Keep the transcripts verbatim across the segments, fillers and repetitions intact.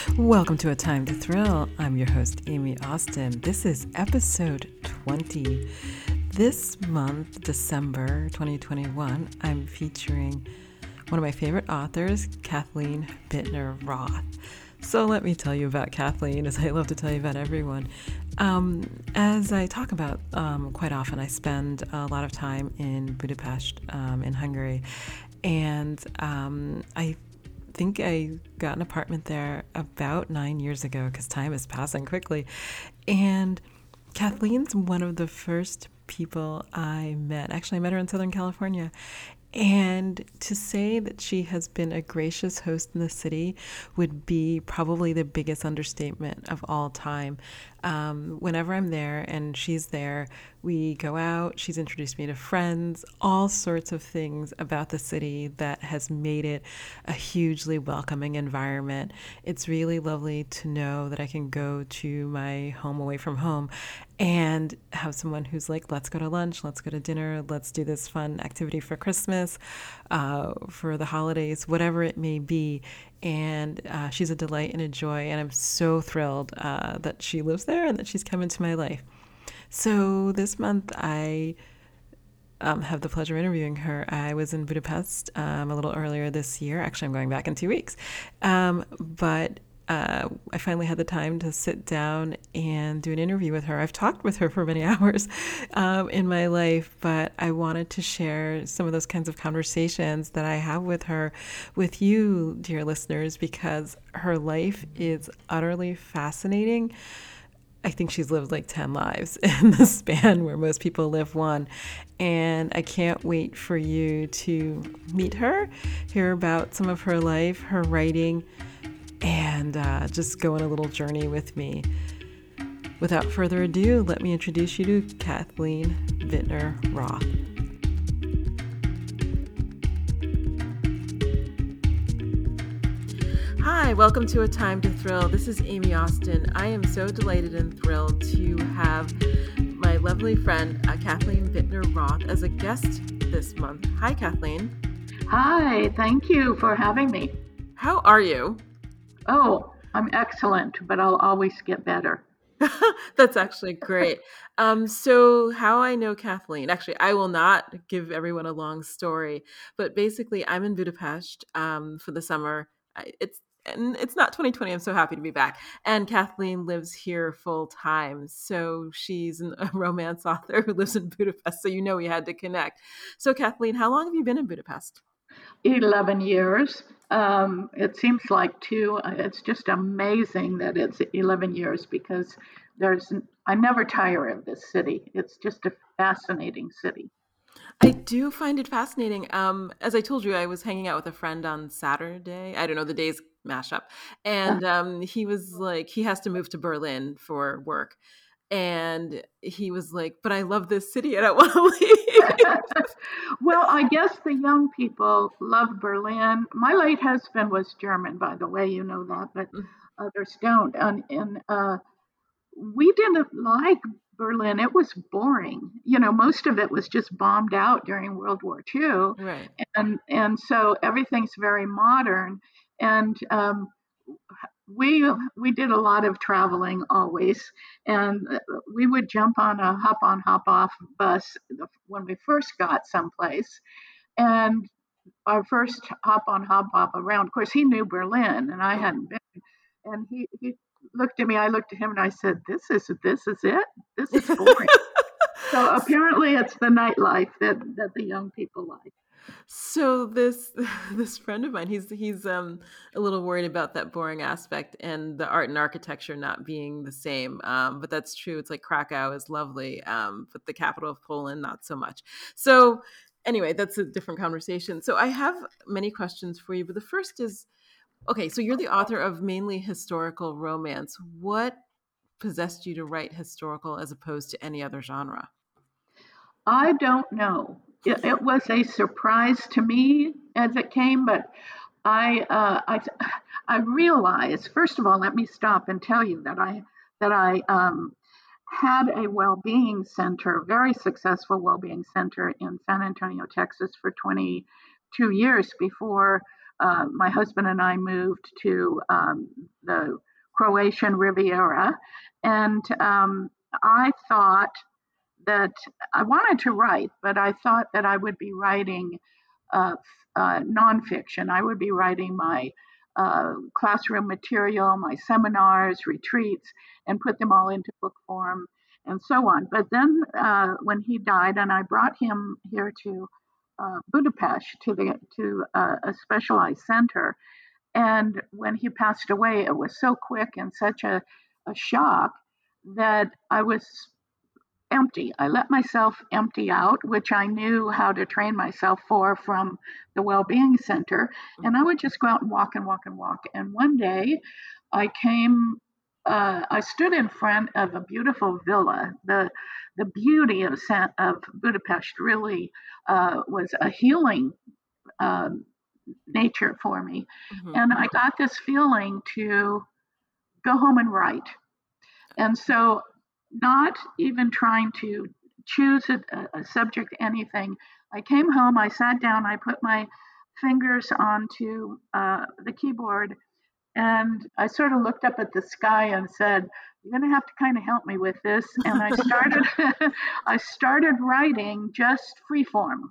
Welcome to A Time to Thrill. I'm your host, Amy Austin. This is episode twenty. This month, December twenty twenty-one, I'm featuring one of my favorite authors, Kathleen Bittner Roth. So let me tell you about Kathleen, as I love to tell you about everyone. Um, as I talk about um, quite often, I spend a lot of time in Budapest, um, in Hungary, and um, I think I got an apartment there about nine years ago because time is passing quickly. And Kathleen's one of the first people I met. Actually, I met her in Southern California. And to say that she has been a gracious host in the city would be probably the biggest understatement of all time. Um, whenever I'm there and she's there, we go out, she's introduced me to friends, all sorts of things about the city that has made it a hugely welcoming environment. It's really lovely to know that I can go to my home away from home and have someone who's like, let's go to lunch, let's go to dinner, let's do this fun activity for Christmas, uh, for the holidays, whatever it may be. And uh, she's a delight and a joy, and I'm so thrilled uh, that she lives there and that she's come into my life. So this month I um, have the pleasure of interviewing her. I was in Budapest um, a little earlier this year. Actually, I'm going back in two weeks. Um, but uh, I finally had the time to sit down and do an interview with her. I've talked with her for many hours um, in my life, but I wanted to share some of those kinds of conversations that I have with her with you, dear listeners, because her life is utterly fascinating. I think she's lived like ten lives in the span where most people live one. And I can't wait for you to meet her, hear about some of her life, her writing, and uh, just go on a little journey with me. Without further ado, let me introduce you to Kathleen Bittner Roth. Hi, welcome to A Time to Thrill. This is Amy Austin. I am so delighted and thrilled to have my lovely friend, uh, Kathleen Bittner Roth, as a guest this month. Hi, Kathleen. Hi, thank you for having me. How are you? Oh, I'm excellent, but I'll always get better. That's actually great. Um, so how I know Kathleen, actually, I will not give everyone a long story, but basically I'm in Budapest um, for the summer. I, it's and it's not twenty twenty. I'm so happy to be back. And Kathleen lives here full time. So she's an, a romance author who lives in Budapest. So you know we had to connect. So Kathleen, how long have you been in Budapest? eleven years. Um, it seems like two. It's just amazing that it's eleven years because there's, I never tire of this city. It's just a fascinating city. I do find it fascinating. Um, as I told you, I was hanging out with a friend on Saturday. I don't know, the days mash up. And um, he was like, he has to move to Berlin for work. And he was like, but I love this city. I don't want to leave. Well, I guess the young people love Berlin. My late husband was German, by the way, you know that, but others don't. And, and uh, we didn't like Berlin. It was boring. You know, most of it was just bombed out during World War Two, Right. and and so everything's very modern. And um, we we did a lot of traveling always, and we would jump on a hop on hop off bus when we first got someplace, and our first hop on hop off around. Of course, he knew Berlin, and I hadn't been. And he he looked at me. I looked at him, and I said, "This is this is it. This is boring." So apparently, it's the nightlife that that the young people like. So this this friend of mine, he's he's um a little worried about that boring aspect and the art and architecture not being the same. Um, but that's true. It's like Krakow is lovely, um, but the capital of Poland not so much. So anyway, that's a different conversation. So I have many questions for you, but the first is, okay, so you're the author of mainly historical romance. What possessed you to write historical as opposed to any other genre? I don't know. It, it was a surprise to me as it came, but I uh, I I realized first of all. Let me stop and tell you that I that I um, had a well-being center, very successful well-being center in San Antonio, Texas, for twenty-two years before uh, my husband and I moved to um, the Croatian Riviera, and um, I thought that I wanted to write, but I thought that I would be writing uh, uh, nonfiction. I would be writing my uh, classroom material, my seminars, retreats, and put them all into book form and so on. But then uh, when he died, and I brought him here to uh, Budapest to the to uh, a specialized center, and when he passed away, it was so quick and such a, a shock that I was empty. I let myself empty out, which I knew how to train myself for from the well-being center. And I would just go out and walk and walk and walk. And one day I came, uh, I stood in front of a beautiful villa. The the beauty of, of Budapest really uh, was a healing um, nature for me. Mm-hmm. And I got this feeling to go home and write. And so, not even trying to choose a, a subject, anything, I came home, I sat down, I put my fingers onto uh, the keyboard, and I sort of looked up at the sky and said, "You're going to have to kind of help me with this." And I started, I started writing just freeform.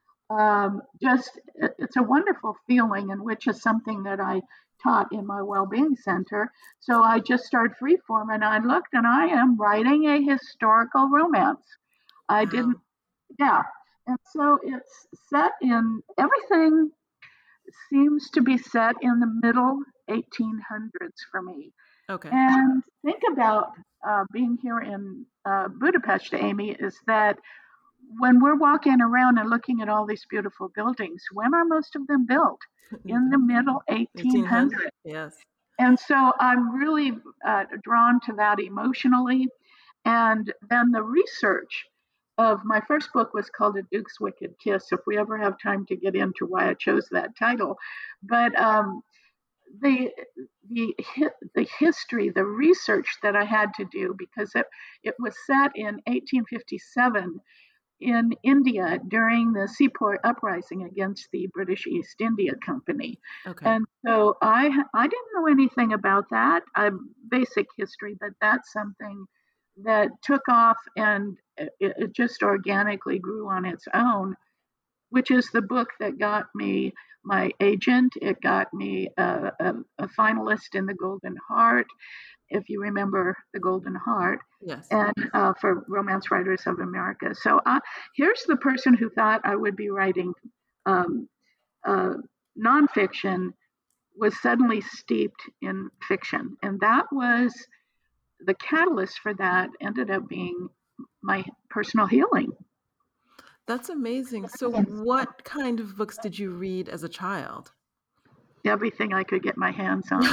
Um, just it's a wonderful feeling, and which is something that I taught in my well-being center. So I just started freeform, and I looked, and I am writing a historical romance. I didn't, Wow. yeah, and so it's set in everything seems to be set in the middle eighteen hundreds for me. Okay. And think about uh, being here in uh, Budapest, Amy, is that when we're walking around and looking at all these beautiful buildings, when are most of them built? In the middle eighteen hundred. eighteen hundreds. Yes. And so I'm really uh, drawn to that emotionally. And then the research of my first book was called A Duke's Wicked Kiss, if we ever have time to get into why I chose that title. But um, the the the history, the research that I had to do, because it, it was set in eighteen fifty-seven in India during the Sepoy uprising against the British East India Company. Okay. And so I I didn't know anything about that. I basic history, but that's something that took off, and it, it just organically grew on its own, which is the book that got me my agent. It got me a, a, a finalist in the Golden Heart, if you remember the Golden Heart, Yes. and uh, for Romance Writers of America. So uh, here's the person who thought I would be writing um, uh, nonfiction was suddenly steeped in fiction, and that was the catalyst for that. Ended up being my personal healing. That's amazing. So, what kind of books did you read as a child? Everything I could get my hands on.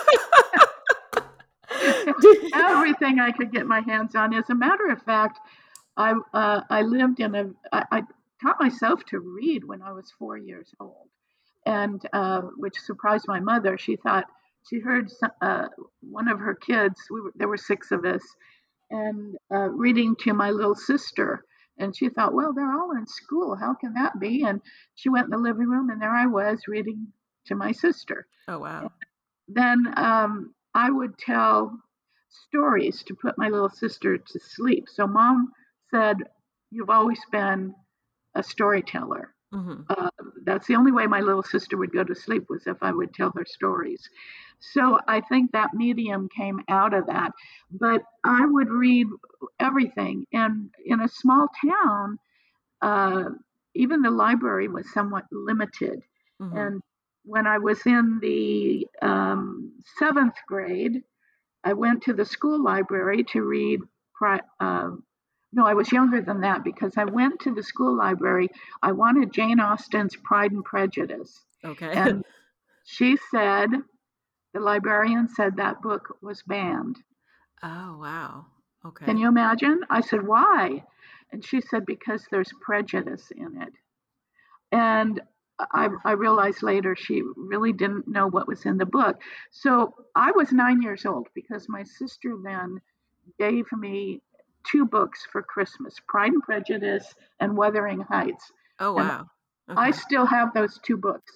Everything I could get my hands on. As a matter of fact, I uh, I lived in a I, I taught myself to read when I was four years old, and uh, which surprised my mother. She thought she heard some, uh, one of her kids. We were, there were six of us, and uh, reading to my little sister. And she thought, well, they're all in school. How can that be? And she went in the living room, and there I was reading to my sister. Oh, wow. Then um, I would tell stories to put my little sister to sleep. So mom said, "You've always been a storyteller." Mm-hmm. Uh, that's the only way my little sister would go to sleep, was if I would tell her stories. So I think that medium came out of that. But I would read everything. And in a small town, uh, even the library was somewhat limited. Mm-hmm. And when I was in the um, seventh grade, I went to the school library to read. Uh, no, I was younger than that, because I went to the school library. I wanted Jane Austen's Pride and Prejudice. Okay. And she said, the librarian said that book was banned. Oh, wow. Okay. Can you imagine? I said, why? And she said, because there's prejudice in it. And I, I realized later she really didn't know what was in the book. So I was nine years old, because my sister then gave me two books for Christmas, Pride and Prejudice and Wuthering Heights. Oh, And wow. I Okay. still have those two books.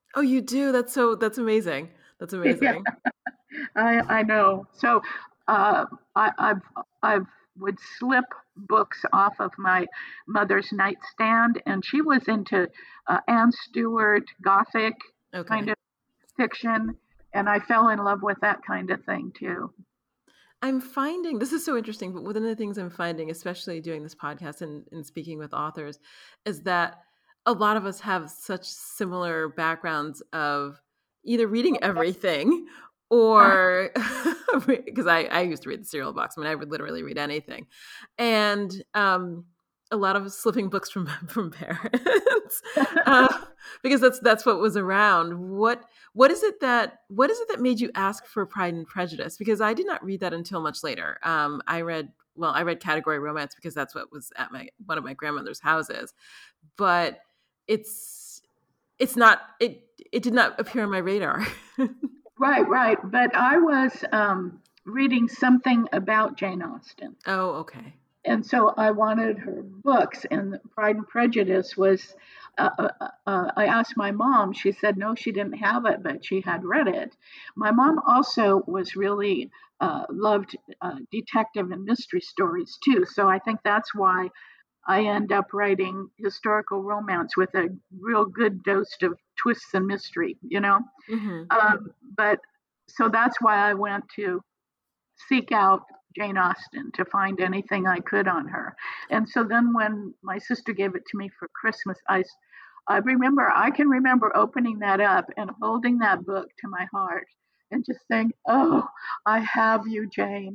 Oh, you do? That's so that's amazing. That's Yeah, amazing. I I know. So uh, I, I've I've would slip books off of my mother's nightstand, and she was into uh, Anne Stewart Gothic kind Okay. of fiction, and I fell in love with that kind of thing too. I'm finding this is so interesting, but one of the things I'm finding, especially doing this podcast and, and speaking with authors, is that a lot of us have such similar backgrounds of either reading everything or because I, I used to read the cereal box. I mean, I would literally read anything. And um, a lot of slipping books from from parents. uh, because that's that's what was around. What what is it that what is it that made you ask for Pride and Prejudice? Because I did not read that until much later. Um, I read well, I read category romance because that's what was at my one of my grandmother's houses. But it's it's not it it did not appear on my radar. Right, right. But I was um, reading something about Jane Austen. Oh, okay. And so I wanted her books, and Pride and Prejudice was. Uh, uh, uh, I asked my mom. She said no, she didn't have it, but she had read it. My mom also was really uh, loved uh, detective and mystery stories too. So I think that's why I end up writing historical romance with a real good dose of twists and mystery. You know, Hmm. um, but so that's why I went to seek out Jane Austen to find anything I could on her. And so then when my sister gave it to me for Christmas, I I remember I can remember opening that up and holding that book to my heart and just saying, "Oh, I have you, Jane."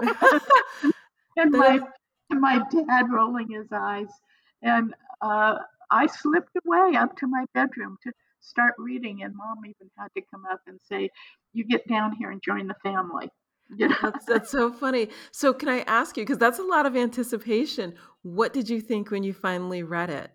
and That my is and my dad rolling his eyes, and uh, I slipped away up to my bedroom to start reading, and mom even had to come up and say, "You get down here and join the family." You know? that's that's so funny. So can I ask you, because that's a lot of anticipation. What did you think when you finally read it?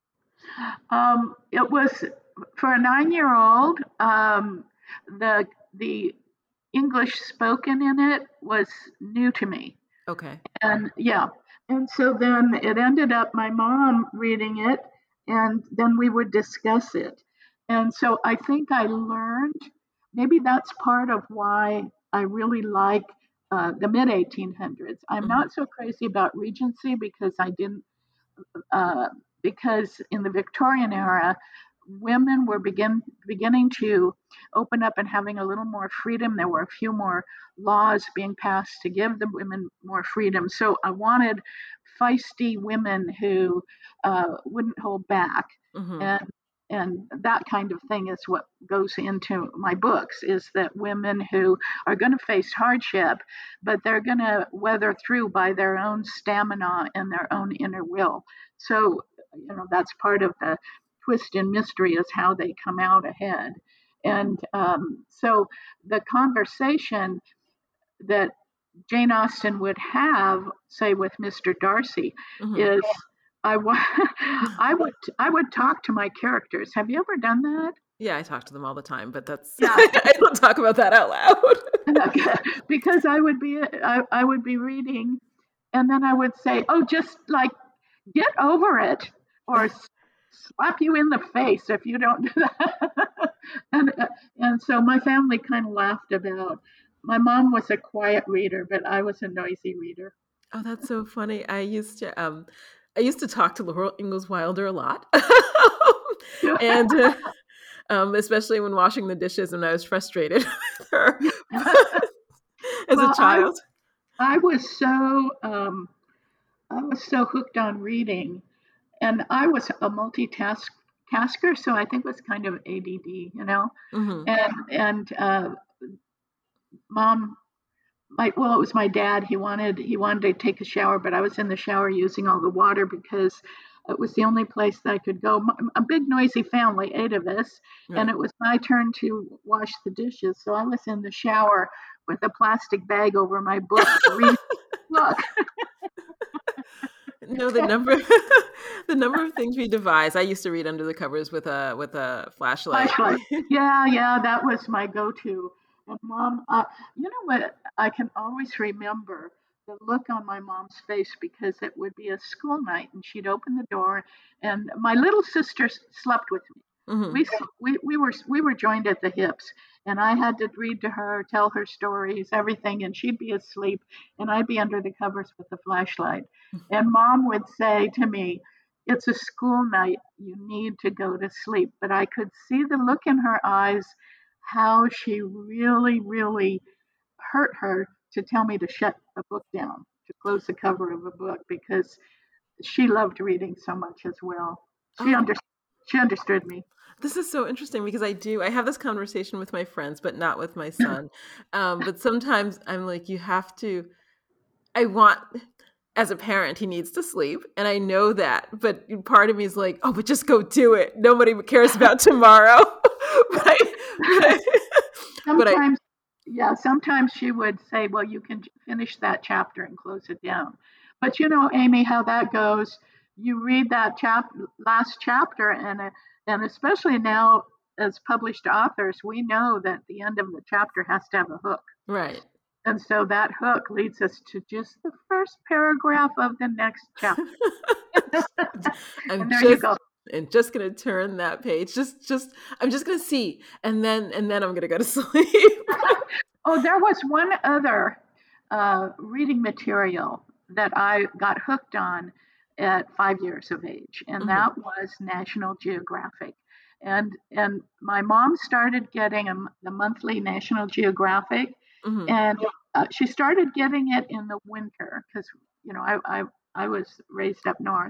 Um, it was for a nine-year-old. Um, the the English spoken in it was new to me, Okay. and yeah, and so then it ended up my mom reading it, and then we would discuss it, and so I think I learned. Maybe that's part of why I really like uh, the mid eighteen hundreds. I'm Mhm. not so crazy about Regency because I didn't uh, because in the Victorian era, women were begin, beginning to open up and having a little more freedom. There were a few more laws being passed to give the women more freedom. So I wanted feisty women who uh, wouldn't hold back. Mhm. And and that kind of thing is what goes into my books is that women who are going to face hardship but they're going to weather through by their own stamina and their own inner will. So, you know, that's part of the twist and mystery is how they come out ahead. And um, so the conversation that Jane Austen would have, say, with Mister Darcy, Mhm. is I, wa- I would I would talk to my characters. Have you ever done that? Yeah, I talk to them all the time, but that's Yeah, I don't talk about that out loud. because I would be I, I would be reading, and then I would say, "Oh, just like get over it," or slap you in the face if you don't do that. and uh, and so my family kind of laughed about. My mom was a quiet reader, but I was a noisy reader. Oh, that's so funny. I used to um I used to talk to Laurel Ingalls Wilder a lot. and uh, um especially when washing the dishes when I was frustrated with her as a Well, I child. I was so um, I was so hooked on reading, and I was a multitask tasker, so I think it was kind of A D D, you know. Mhm. And and uh, mom, my well, it was my dad. He wanted he wanted to take a shower, but I was in the shower using all the water because it was the only place that I could go. A big noisy family, eight of us, and Right. it was my turn to wash the dishes. So I was in the shower with a plastic bag over my book, reading. Look, No, the number the number of things we devise. I used to read under the covers with a with a flashlight. flashlight. Yeah, yeah, that was my go-to. And mom, uh, you know what? I can always remember the look on my mom's face because it would be a school night, and she'd open the door, and my little sister slept with me. Mm-hmm. We, we, we were we were joined at the hips, and I had to read to her, tell her stories, everything, and she'd be asleep, and I'd be under the covers with the flashlight. And Mom would say to me, "It's a school night. You need to go to sleep." But I could see the look in her eyes, how she really, really hurt her to tell me to shut a book down, to close the cover of a book, because she loved reading so much as well. She Oh, under, she understood me. this is so interesting because I do. I have this conversation with my friends, but not with my son. Um, but sometimes I'm like, you have to. I want, as a parent, he needs to sleep, and I know that. But part of me is like, oh, but just go do it. Nobody cares about tomorrow. but I, but I, but I, Sometimes, yeah, sometimes she would say, "Well, you can finish that chapter and close it down." But you know, Amy, how that goes. You read that chap last chapter, and uh, and especially now as published authors, we know that the end of the chapter has to have a hook. right. And so that hook leads us to just the first paragraph of the next chapter. I'm And there you just go. and just gonna turn that page. Just just I'm just gonna see, and then and then I'm gonna go to sleep. Oh, there was one other uh, reading material that I got hooked on at five years of age, and hmm that was National Geographic. And and my mom started getting a, the monthly National Geographic, hmm and uh, she started getting it in the winter because you know I, I I was raised up north,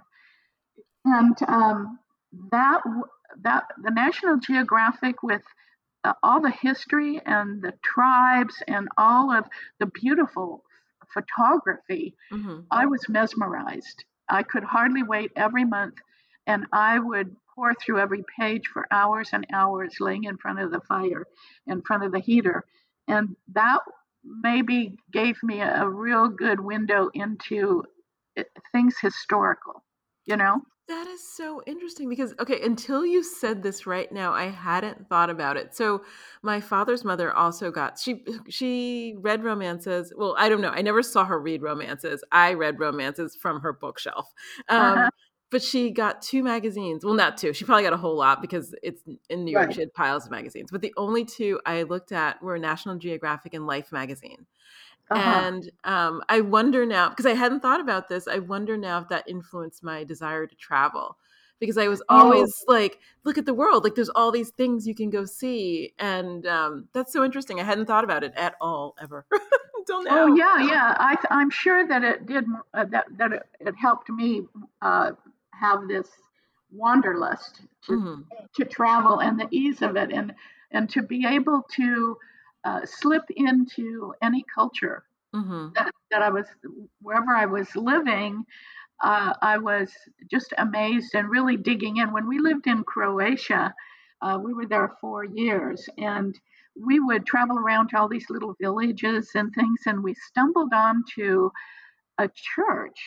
and um, that that the National Geographic with uh, all the history and the tribes and all of the beautiful photography, hmm I was mesmerized. I could hardly wait every month, and I would pour through every page for hours and hours, laying in front of the fire, in front of the heater, and that maybe gave me a, a real good window into it, things historical, you know. That is so interesting because, okay, until you said this right now, I hadn't thought about it. So my father's mother also got she she read romances. Well, I don't know. I never saw her read romances. I read romances from her bookshelf. Uh-huh. Um, but she got two magazines. Well, not two. She probably got a whole lot because it's in New York. Right. She had piles of magazines. But the only two I looked at were National Geographic and Life magazine. Uh-huh. And um, I wonder now, because I hadn't thought about this, I wonder now if that influenced my desire to travel. Because I was Oh, always like, look at the world. Like, there's all these things you can go see. And um, that's so interesting. I hadn't thought about it at all, ever, until oh now. yeah, yeah. I, I'm sure that it did. Uh, that that it, it helped me uh, have this wanderlust to hmm to travel and the ease of it, and and to be able to uh, slip into any culture hmm that, that I was wherever I was living. Uh, I was just amazed and really digging in. When we lived in Croatia, uh, we were there four years, and we would travel around to all these little villages and things, and we stumbled onto a church.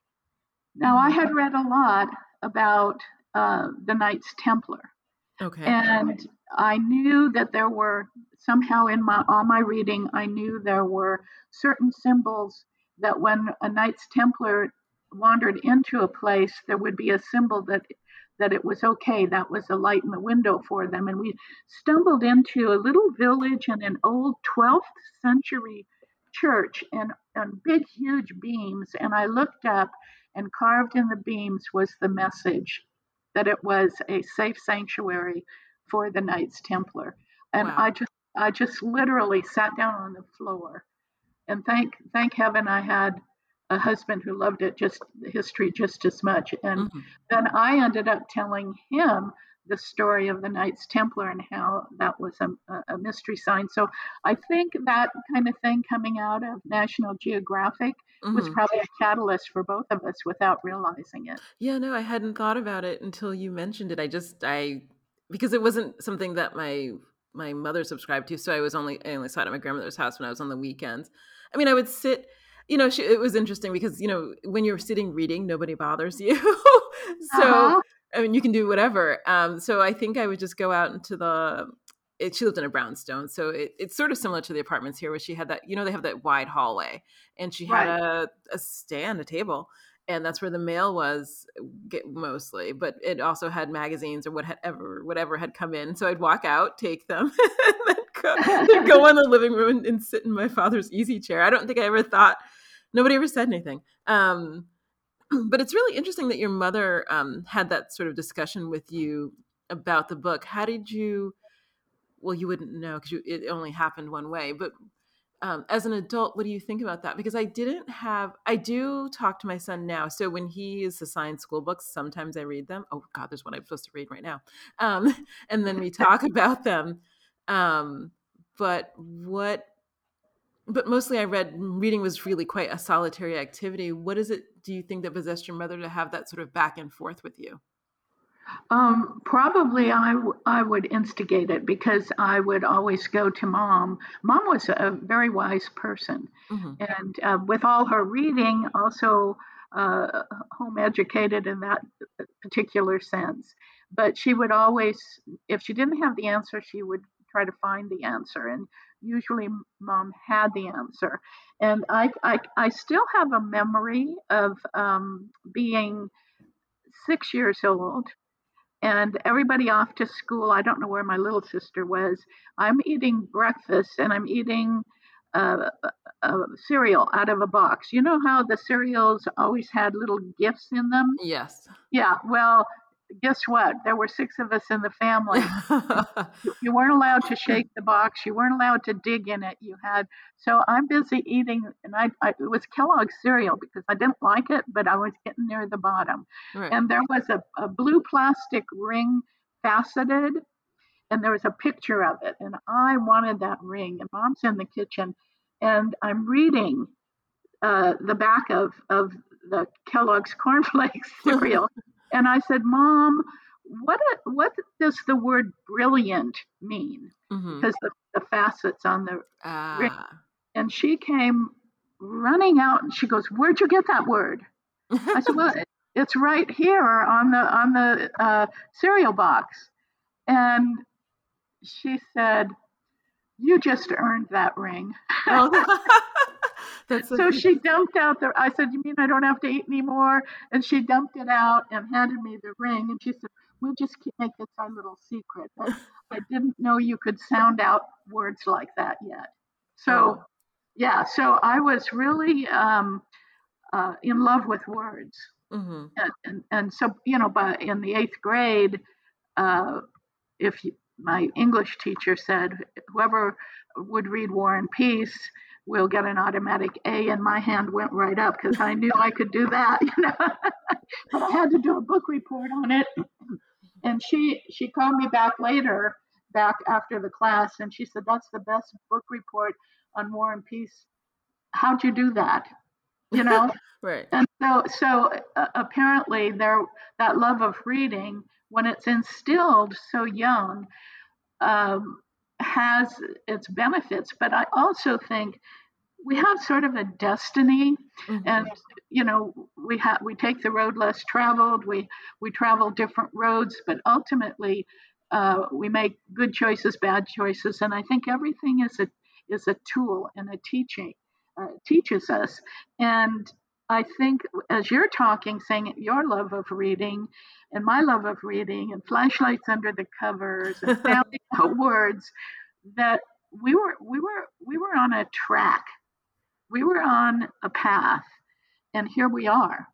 Now, I hmm had read a lot about uh, the Knights Templar, Okay. and I knew that there were somehow in my all my reading, I knew there were certain symbols that when a Knights Templar wandered into a place, there would be a symbol that that it was okay. That was a light in the window for them. And we stumbled into a little village in an old twelfth century church and, and big, huge beams. And I looked up, and carved in the beams was the message that it was a safe sanctuary for the Knights Templar. And I Wow. just I just literally sat down on the floor, and thank thank heaven I had a husband who loved it just the history just as much. And hmm then I ended up telling him the story of the Knights Templar and how that was a, a mystery sign. So I think that kind of thing coming out of National Geographic was hmm probably a catalyst for both of us without realizing it. Yeah, no, I hadn't thought about it until you mentioned it. I just I because it wasn't something that my my mother subscribed to, so I was only I only saw it at my grandmother's house when I was on the weekends. I mean, I would sit, you know, she, it was interesting because, you know, when you're sitting reading, nobody bothers you. Uh So, huh. I mean, you can do whatever. Um, so I think I would just go out into the it, she lived in a brownstone, so it, it's sort of similar to the apartments here, where she had that, you know, they have that wide hallway, and she had Right. a, a stand, a table, and that's where the mail was mostly, but it also had magazines or whatever whatever had come in. So I'd walk out, take them, and then go, then go in the living room and, and sit in my father's easy chair. I don't think I ever thought, nobody ever said anything. Um, but it's really interesting that your mother um, had that sort of discussion with you about the book. How did you, well, you wouldn't know because it only happened one way, but Um, as an adult, what do you think about that? Because I didn't have, I do talk to my son now. So when he is assigned school books, sometimes I read them. Oh God, there's one I'm supposed to read right now. Um, and then we talk about them. Um, but what, but mostly I read, reading was really quite a solitary activity. What is it, do you think, that possessed your mother to have that sort of back and forth with you? Um, probably I, w- I would instigate it because I would always go to mom. Mom was a very wise person. Mm-hmm. And uh, with all her reading, also uh, home educated in that particular sense. But she would always, if she didn't have the answer, she would try to find the answer. And usually mom had the answer. And I, I, I still have a memory of um, being six years old and everybody off to school. I don't know where my little sister was. I'm eating breakfast and I'm eating uh, a, a cereal out of a box. You know how the cereals always had little gifts in them? Yes. Yeah, well, guess what? There were six of us in the family. You, you weren't allowed to shake the box. You weren't allowed to dig in it. You had, so I'm busy eating, and I, I it was Kellogg's cereal because I didn't like it, but I was getting near the bottom. Right. And there was a, a blue plastic ring, faceted, and there was a picture of it. And I wanted that ring. And mom's in the kitchen, and I'm reading uh, the back of, of the Kellogg's cornflakes cereal. And I said, Mom, what, what does the word brilliant mean? Mm-hmm. Because the, the facets on the ring. Ah. And she came running out and she goes, Where'd you get that word? I said, Well, it, it's right here on the on the uh, cereal box. And she said, You just earned that ring. Oh, that's so, so she dumped out the, I said, You mean I don't have to eat anymore? And she dumped it out and handed me the ring. And she said, We'll just keep, make this our little secret. But I didn't know you could sound out words like that yet. So, oh. yeah, so I was really um, uh, in love with words. Mm-hmm. And, and, and so, you know, by in the eighth grade, uh, if you, my English teacher said, whoever would read War and Peace will get an automatic A, and my hand went right up because I knew I could do that, you know. But I had to do a book report on it. And she she called me back later, back after the class, and she said, That's the best book report on War and Peace. How'd you do that? You know? Right. And so so uh, apparently there that love of reading, when it's instilled so young, um, has its benefits. But I also think we have sort of a destiny, mm-hmm. and you know we have we take the road less traveled. We we travel different roads, but ultimately uh, we make good choices, bad choices, and I think everything is a is a tool and a teaching uh, teaches us. And I think as you're talking, saying your love of reading and my love of reading and flashlights under the covers and family words, that we were we were we were on a track. We were on a path, and here we are.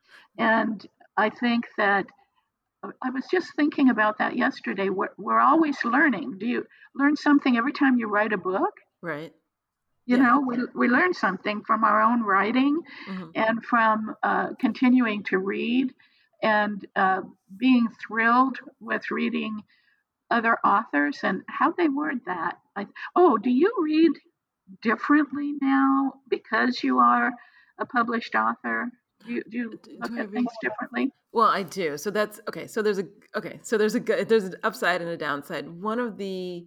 And I think that I was just thinking about that yesterday. We're, we're always learning. Do you learn something every time you write a book? Right. You yeah. know, we, we learn something from our own writing, mm-hmm. and from uh, continuing to read and uh, being thrilled with reading other authors and how they word that. I, oh, do you read differently now because you are a published author? Do you, do you look do at things differently? Well, I do. So that's okay. So there's a okay. So there's a there's an upside and a downside. One of the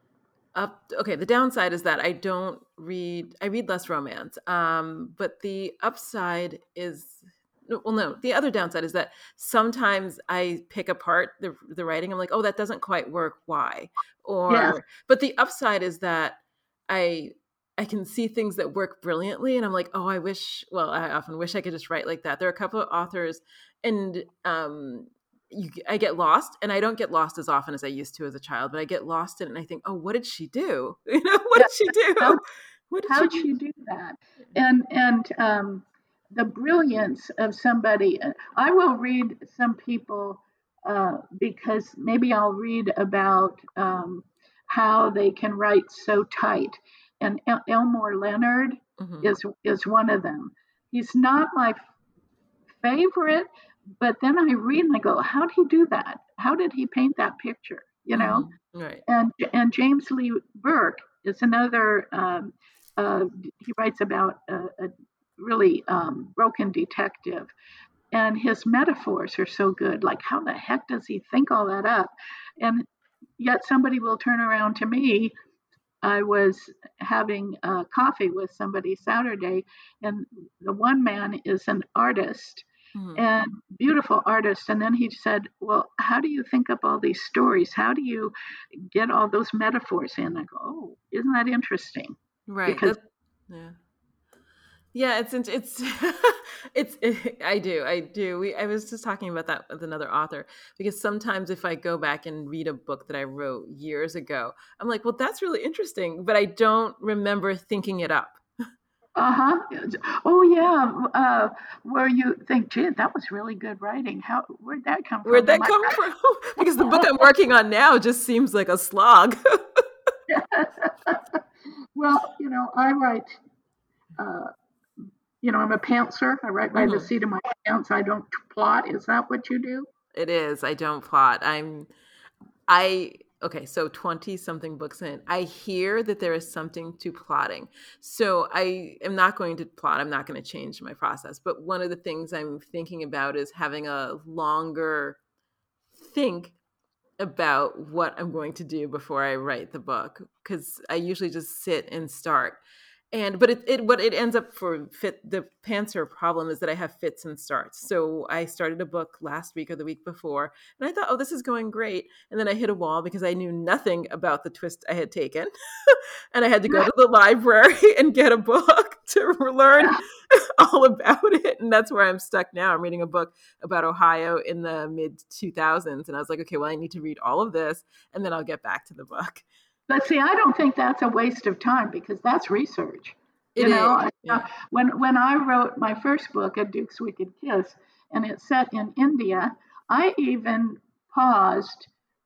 up okay, the downside is that I don't read. I read less romance. Um, but the upside is. Well, no, the other downside is that sometimes I pick apart the the writing. I'm like, oh, that doesn't quite work. Why? Or, yeah. But the upside is that I I can see things that work brilliantly, and I'm like, oh, I wish. Well, I often wish I could just write like that. There are a couple of authors, and um, you, I get lost, and I don't get lost as often as I used to as a child, but I get lost in it, and I think, oh, what did she do? You know, what Yeah. did she How do? What did she how'd do? she do that? And and um, the brilliance of somebody. I will read some people uh, because maybe I'll read about um, how they can write so tight. And El- Elmore Leonard Mm-hmm. is is one of them. He's not my favorite, but then I read and I go, how did he do that? How did he paint that picture? You know, Mm-hmm. Right. and and James Lee Burke is another. Um, uh, he writes about a, a really um, broken detective, and his metaphors are so good. Like, how the heck does he think all that up? And yet, somebody will turn around to me. I was having uh, coffee with somebody Saturday, and the one man is an artist Mm-hmm. and beautiful artist. And then he said, well, how do you think up all these stories? How do you get all those metaphors in? I go, oh, isn't that interesting? Right. Because That. Yeah. Yeah, it's it's it's it, I do I do. We I was just talking about that with another author because sometimes if I go back and read a book that I wrote years ago, I'm like, well, that's really interesting, but I don't remember thinking it up. uh-huh. Oh yeah. Uh, where you think, gee, that was really good writing. How where'd that come Where'd from? And that my come from? Because the book I'm working on now just seems like a slog. well, you know, I write uh, you know, I'm a pantser. I write by the Hmm. seat of my pants. I don't plot. Is that what you do? It is. I don't plot. I'm I okay, so twenty something books in. I hear that there is something to plotting. So I am not going to plot. I'm not going to change my process. But one of the things I'm thinking about is having a longer think about what I'm going to do before I write the book because I usually just sit and start. And but it, it what it ends up for fit the pantser problem is that I have fits and starts. So I started a book last week or the week before, and I thought, oh, this is going great. And then I hit a wall because I knew nothing about the twist I had taken. And I had to go to the library and get a book to learn all about it. And that's where I'm stuck now. I'm reading a book about Ohio in the mid two thousands. And I was like, okay, well, I need to read all of this and then I'll get back to the book. But see, I don't think that's a waste of time because that's research. It You is. know, uh, Yeah. when when I wrote my first book, A Duke's Wicked Kiss, and it's set in India, I even paused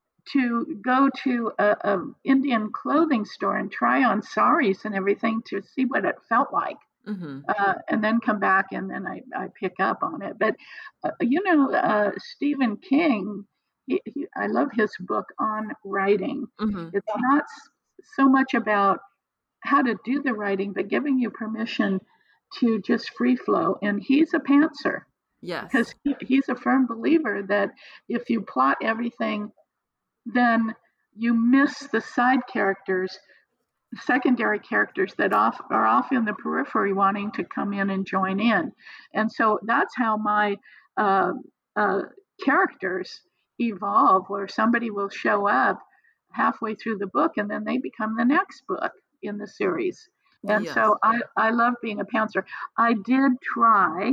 to go to a, a Indian clothing store and try on saris and everything to see what it felt like. Mm-hmm. Uh, and then come back and then I, I pick up on it. But, uh, you know, uh, Stephen King, he, he, I love his book on writing. Mm-hmm. It's not so much about how to do the writing, but giving you permission to just free flow. And he's a pantser because Yes. he, he's a firm believer that if you plot everything, then you miss the side characters, secondary characters that off, are off in the periphery wanting to come in and join in. And so that's how my uh, uh, characters evolve, where somebody will show up halfway through the book and then they become the next book in the series. And Yes. so I, I love being a pantser. I did try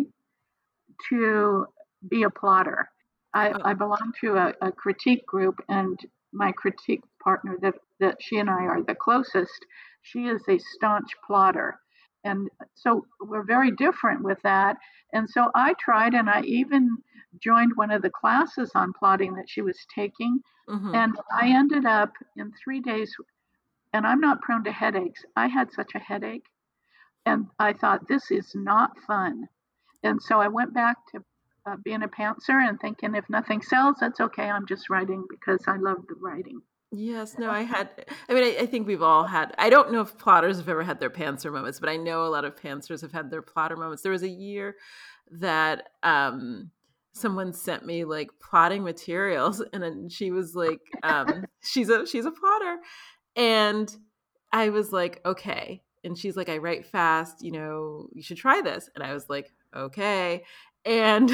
to be a plotter. I, Oh, I belong to a, a critique group, and my critique partner, that, that she and I are the closest, she is a staunch plotter. And so we're very different with that. And so I tried, and I even joined one of the classes on plotting that she was taking. mm-hmm. And I ended up in three days, and I'm not prone to headaches. I had such a headache, and I thought, this is not fun. And so I went back to uh, being a pantser and thinking, if nothing sells, that's okay. I'm just writing because I love the writing. Yes, no, I had. I mean, I, I think we've all had. I don't know if plotters have ever had their pantser moments, but I know a lot of pantsers have had their plotter moments. There was a year that um, someone sent me like plotting materials, and then she was like, um, "She's a she's a plotter," and I was like, "Okay," and she's like, "I write fast. You know, you should try this," and I was like, "Okay," and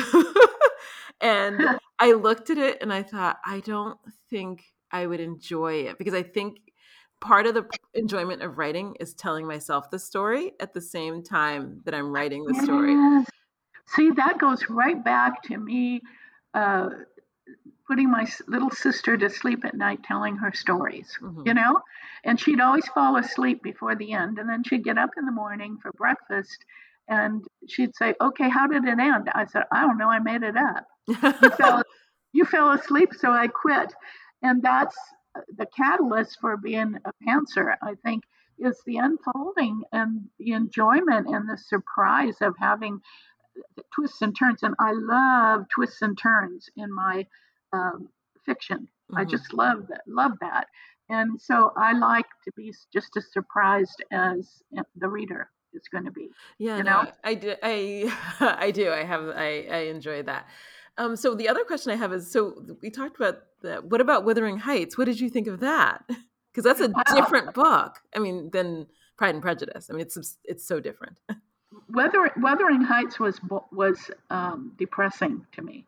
and I looked at it and I thought, I don't think I would enjoy it because I think part of the enjoyment of writing is telling myself the story at the same time that I'm writing the story. Yes. See, that goes right back to me uh, putting my little sister to sleep at night telling her stories, Mm-hmm. you know? And she'd always fall asleep before the end. And then she'd get up in the morning for breakfast and she'd say, "Okay, how did it end?" I said, "I don't know. I made it up. You fell, you fell asleep, so I quit." And that's the catalyst for being a pantser, I think, is the unfolding and the enjoyment and the surprise of having twists and turns. And I love twists and turns in my um, fiction. Mm-hmm. I just love that, love that. And so I like to be just as surprised as the reader is going to be. Yeah, you no, know? I do. I, I do. I have, I, I enjoy that. Um, so the other question I have is, so we talked about that. What about Wuthering Heights? What did you think of that? Because that's a wow. different book. I mean, than Pride and Prejudice. I mean, it's, it's so different. Weather, Wuthering Heights was, was um, depressing to me.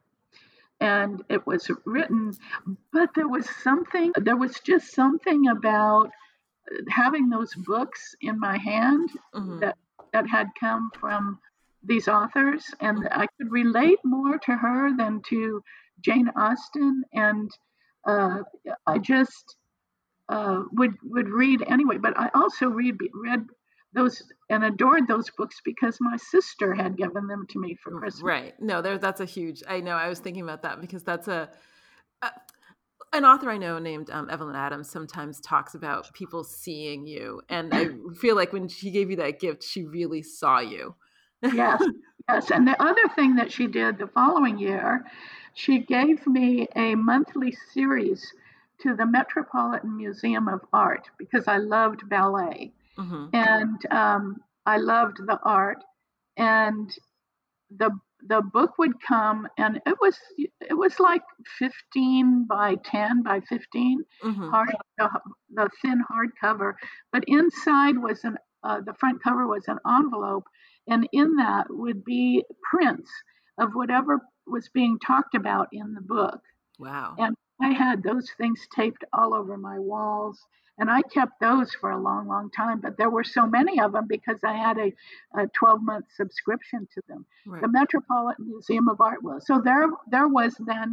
And it was written, but there was something, there was just something about having those books in my hand mm-hmm. that, that had come from these authors, and mm-hmm. I could relate more to her than to Jane Austen. And uh, I just uh, would would read anyway. But I also read read those and adored those books because my sister had given them to me for Christmas. Right. No, there. That's a huge. I know. I was thinking about that because that's a. a An author I know named um, Evelyn Adams sometimes talks about people seeing you. And I feel like when she gave you that gift, she really saw you. Yes, yes. And the other thing that she did the following year, she gave me a monthly series to the Metropolitan Museum of Art because I loved ballet. Mm-hmm. And um, I loved the art. And the the book would come, and it was it was like fifteen by ten by fifteen, mm-hmm. hard the, the thin hardcover, but inside was an uh, the front cover was an envelope, and in that would be prints of whatever was being talked about in the book. Wow! And I had those things taped all over my walls. And I kept those for a long, long time, but there were so many of them because I had a, a twelve-month subscription to them. Right. The Metropolitan Museum of Art was. So there, there was then,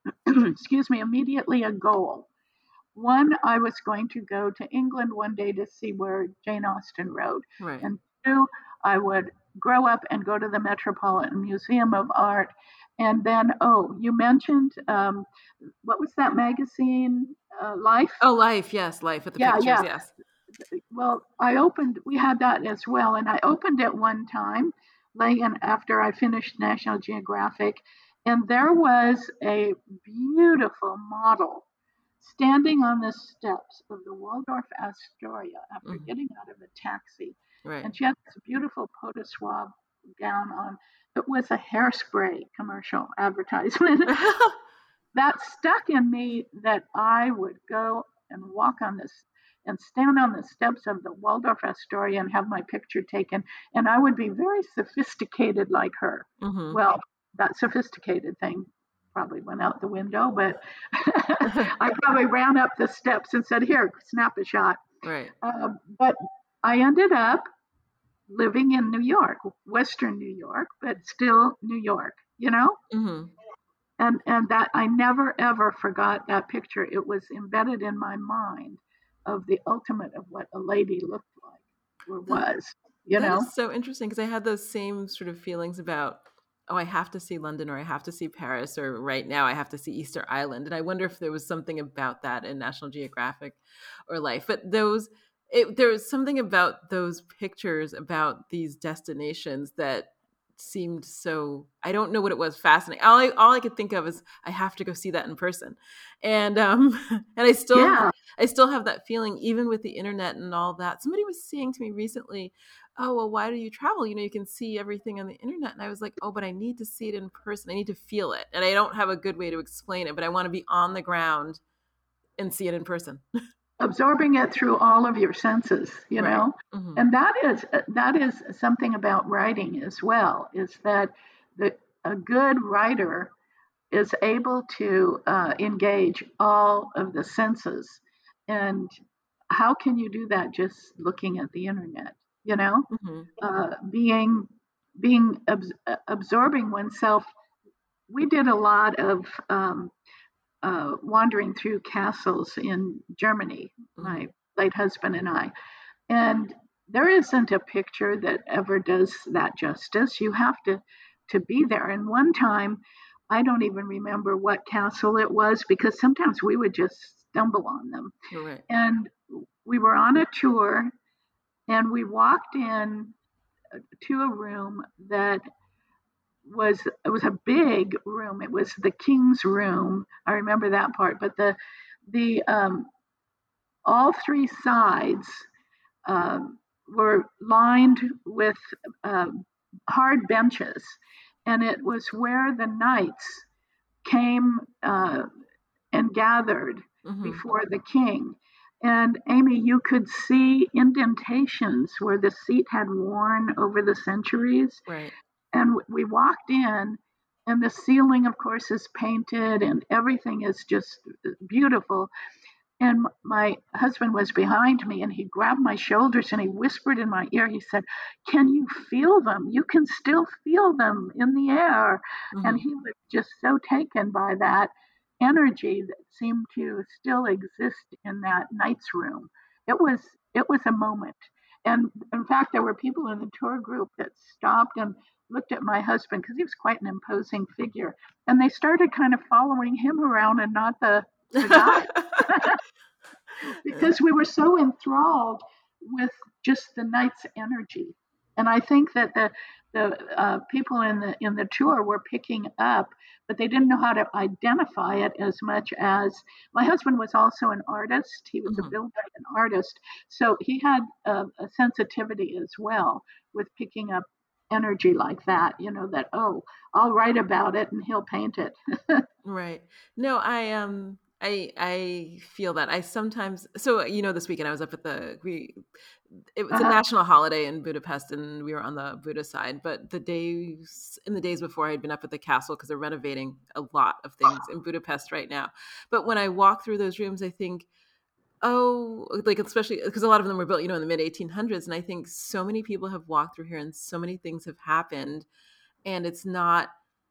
excuse me, immediately a goal. One, I was going to go to England one day to see where Jane Austen wrote. Right. And two, I would grow up and go to the Metropolitan Museum of Art. And then, oh, you mentioned, um, what was that magazine, uh, Life? Oh, Life, yes, Life with the yeah, pictures, yeah. yes. Well, I opened, we had that as well. And I opened it one time, laying after I finished National Geographic. And there was a beautiful model standing on the steps of the Waldorf Astoria after mm-hmm. getting out of a taxi. Right. And she had this beautiful pot de soie gown on. It was a hairspray commercial advertisement. That stuck in me that I would go and walk on this and stand on the steps of the Waldorf Astoria and have my picture taken. And I would be very sophisticated like her. Mm-hmm. Well, that sophisticated thing probably went out the window, but I probably ran up the steps and said, "Here, snap a shot." Right. Uh, but I ended up living in New York, Western New York, but still New York, you know? Mm-hmm. And and that I never, ever forgot that picture. It was embedded in my mind of the ultimate of what a lady looked like or was, you that know? That is so interesting because I had those same sort of feelings about, oh, I have to see London or I have to see Paris or right now I have to see Easter Island. And I wonder if there was something about that in National Geographic or Life. But those, it, there was something about those pictures about these destinations that seemed so, I don't know what it was, fascinating. All I, all I could think of is I have to go see that in person. And um and I still yeah. I still have that feeling even with the internet and all that. Somebody was saying to me recently, "Oh, well, why do you travel? You know, you can see everything on the internet." And I was like, "Oh, but I need to see it in person. I need to feel it." And I don't have a good way to explain it, but I want to be on the ground and see it in person. Absorbing it through all of your senses, you right. know? Mm-hmm. And that is that is something about writing as well, is that the, a good writer is able to uh, engage all of the senses. And how can you do that just looking at the internet? You know, Mm-hmm. uh, being being abs- absorbing oneself. We did a lot of um, uh, wandering through castles in Germany, Mm-hmm. my late husband and I. And there isn't a picture that ever does that justice. You have to to be there. And one time, I don't even remember what castle it was because sometimes we would just stumble on them. Right. And we were on a tour and we walked in to a room that was it was a big room. It was the king's room. I remember that part. But the the um, all three sides um, were lined with um, hard benches, and it was where the knights came uh, and gathered Mm-hmm. before the king. And Amy, you could see indentations where the seat had worn over the centuries. Right. And we walked in, and the ceiling, of course, is painted, and everything is just beautiful. And my husband was behind me and he grabbed my shoulders and he whispered in my ear, he said, "Can you feel them? You can still feel them in the air." And Mm-hmm. he was just so taken by that energy that seemed to still exist in that night's room. It was it was a moment. And in fact, there were people in the tour group that stopped and looked at my husband because he was quite an imposing figure. And they started kind of following him around and not the the guy because we were so enthralled with just the night's energy. And I think that the the uh, people in the in the tour were picking up, but they didn't know how to identify it as much as my husband was also an artist. He was a Mm-hmm. builder and artist, so he had a, a sensitivity as well with picking up energy like that. You know that oh, I'll write about it and he'll paint it. Right. No, I um I I feel that. I sometimes so you know this weekend I was up at the we it was a Uh-huh. national holiday in Budapest and we were on the Buda side, but the days in the days before I had been up at the castle because they're renovating a lot of things in Budapest right now. But when I walk through those rooms, I think, oh, like especially because a lot of them were built, you know, in the mid eighteen hundreds, and I think so many people have walked through here and so many things have happened, and it's not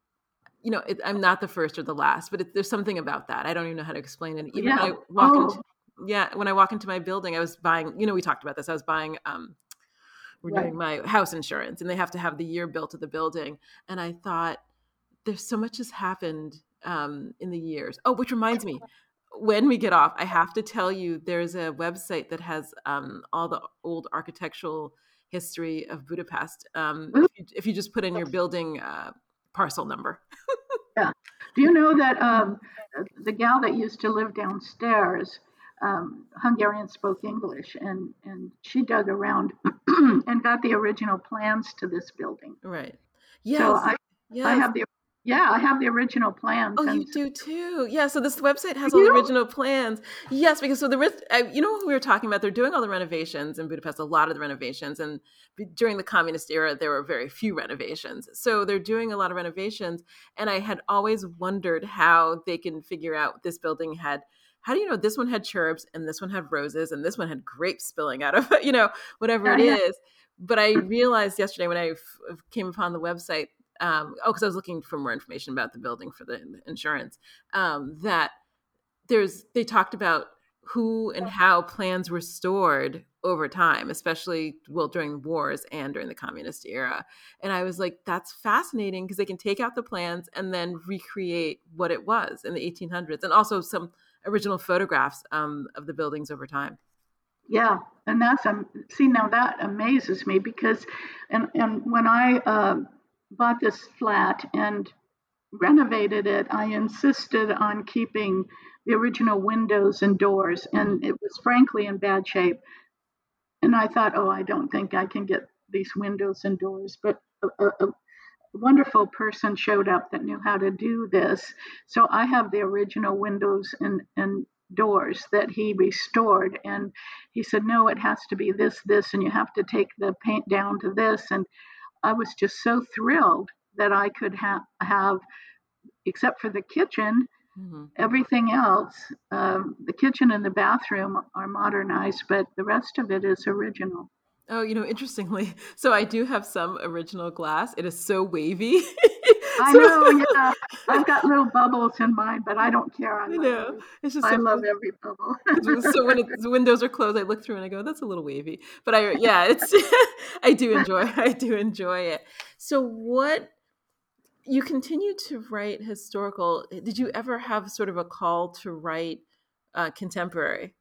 you know, it, I'm not the first or the last, but it, there's something about that. I don't even know how to explain it. Even Yeah. when I walk into, Oh, yeah, when I walk into my building, I was buying, you know, we talked about this. I was buying, um, right. renewing my house insurance and they have to have the year built of the building. And I thought, there's so much has happened um, in the years. Oh, which reminds me, when we get off, I have to tell you there's a website that has um, all the old architectural history of Budapest. Um, if you if you just put in your building uh, parcel number. Yeah. Do you know that um, the gal that used to live downstairs, um, Hungarian spoke English, and and she dug around and got the original plans to this building. Right. So Yes. I I Yes. have the yeah I have the original Oh, plans, you and so, do too. Yeah. So this website do has all the you? original plans. Yes, because so the ris- I, you know what we were talking about. They're doing all the renovations in Budapest. A lot of the renovations, and b- during the communist era, there were very few renovations. So they're doing a lot of renovations, and I had always wondered how they can figure out this building had. How do you know this one had cherubs and this one had roses and this one had grapes spilling out of it? You know, whatever Yeah, it yeah, is. But I realized yesterday when I f- came upon the website um, oh, because I was looking for more information about the building for the insurance, um, that there's they talked about who and how plans were stored over time, especially well during the wars and during the communist era. And I was like, that's fascinating because they can take out the plans and then recreate what it was in the eighteen hundreds, and also some original photographs um, of the buildings over time. yeah. And that's um, see now that amazes me because, and and when I uh, bought this flat and renovated it, I insisted on keeping the original windows and doors, Hmm. and it was frankly in bad shape. And I thought, oh, I don't think I can get these windows and doors. But a, a, a wonderful person showed up that knew how to do this. So I have the original windows and, and doors that he restored. And he said, no, it has to be this, this, and you have to take the paint down to this. And I was just so thrilled that I could ha- have, except for the kitchen, Mm-hmm. Everything else, um, the kitchen and the bathroom are modernized, but the rest of it is original. Oh, you know, interestingly, so I do have some original glass. It is so wavy. I So know, yeah. I've got little bubbles in mine, but I don't care. I I love know. every It's just I so love every bubble. because so when it, the windows are closed, I look through and I go, "That's a little wavy." But I, yeah, it's I do enjoy I do enjoy it. So what you continue to write historical? Did you ever have sort of a call to write uh, contemporary?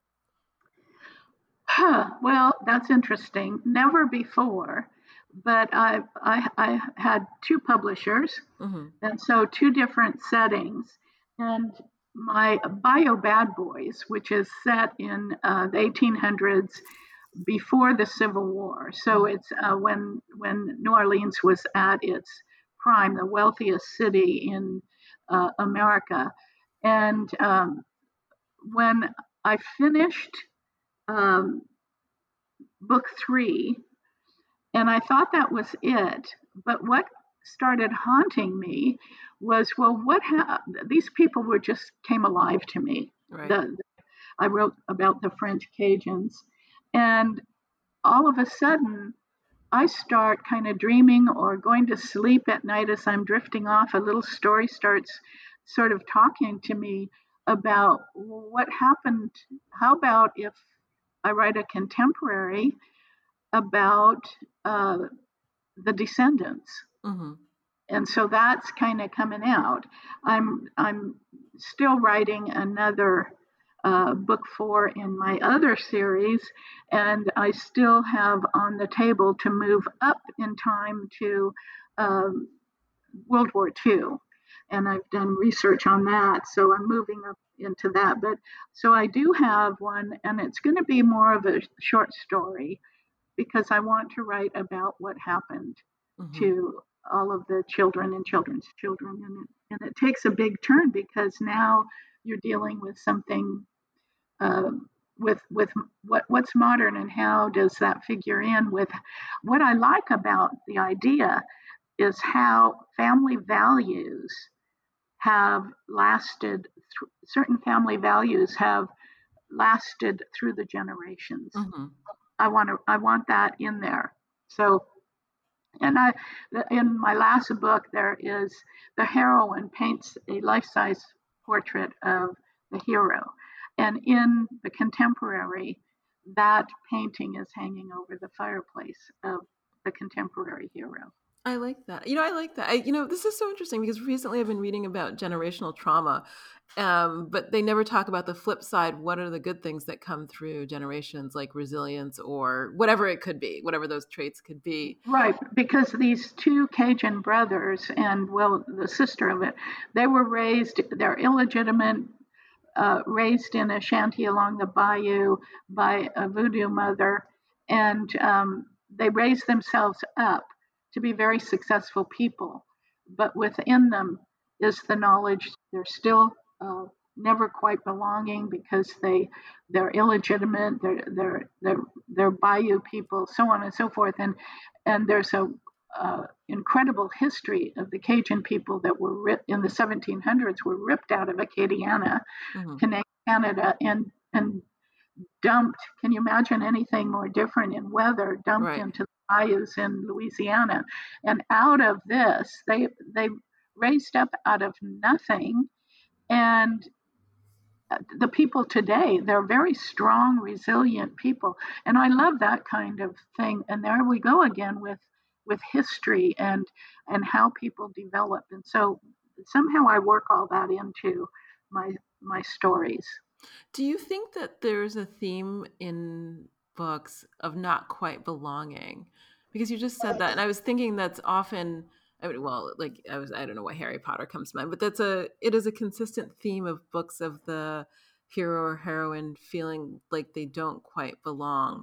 Huh, well, that's interesting. Never before, but I, I I had two publishers, Hmm. and so two different settings. And my Bio Bad Boys, which is set in uh, the eighteen hundreds before the Civil War, so Hmm. it's uh, when when New Orleans was at its prime, the wealthiest city in uh, America. And um, when I finished um, book three, and I thought that was it. But what started haunting me was, well, what ha- these people were just came alive to me. Right. The, I wrote about the French Cajuns, and all of a sudden, I start kind of dreaming or going to sleep at night as I'm drifting off. A little story starts sort of talking to me about what happened. How about if I write a contemporary about uh, the descendants? Hmm. And so that's kind of coming out. I'm I'm still writing another uh, book four in my other series, and I still have on the table to move up in time to um, World War Two, and I've done research on that, so I'm moving up into that. But so I do have one, and it's going to be more of a short story because I want to write about what happened Hmm. to all of the children and children's children. And it, and it takes a big turn because now you're dealing with something uh, with with what what's modern and how does that figure in with what I like about the idea is how family values have lasted th- certain family values have lasted through the generations. Hmm. I want to I want that in there. So and I, in my last book, there is the heroine paints a life-size portrait of the hero, and in the contemporary, that painting is hanging over the fireplace of the contemporary hero. I like that. You know, I like that. I, you know, this is so interesting because recently I've been reading about generational trauma, um, but they never talk about the flip side. What are the good things that come through generations, like resilience or whatever it could be, whatever those traits could be? Right, because these two Cajun brothers and well, the sister of it, they were raised. They're illegitimate, uh, raised in a shanty along the bayou by a voodoo mother, and um, they raised themselves up to be very successful people. But within them is the knowledge they're still uh, never quite belonging because they they're illegitimate, they're they're they're they're bayou people, so on and so forth, and and there's a uh, incredible history of the Cajun people that were ripped in the seventeen hundreds were ripped out of Acadiana, Hmm. Canada, and and dumped. Can you imagine anything more different in weather? Dumped Right. into the bayous in Louisiana, and out of this, they they raised up out of nothing, and the people today they're very strong, resilient people, and I love that kind of thing. And there we go again with with history and and how people develop, and so somehow I work all that into my my stories. Do you think that there's a theme in books of not quite belonging? Because you just said that, and I was thinking that's often, I mean, well, like I was, I don't know why Harry Potter comes to mind, but that's a, it is a consistent theme of books of the hero or heroine feeling like they don't quite belong.